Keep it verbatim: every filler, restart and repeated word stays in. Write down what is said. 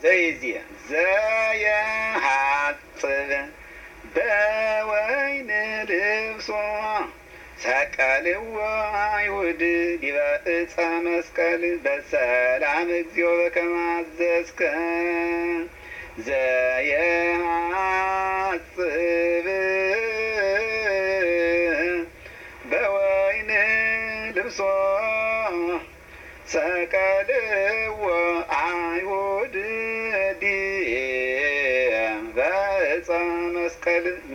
እዚህ ዘየሐጽብ በወይን ልብሶ ሰቀልዎ አይሁድ ዲበ ዕፀ መስቀል በሰላም እግዚኦ በከመ አዘዝከ ዘየሐጽብ በወይን ልብሶ ሰቀልዎ አይሁድ ዲበ ዕፀ መስቀል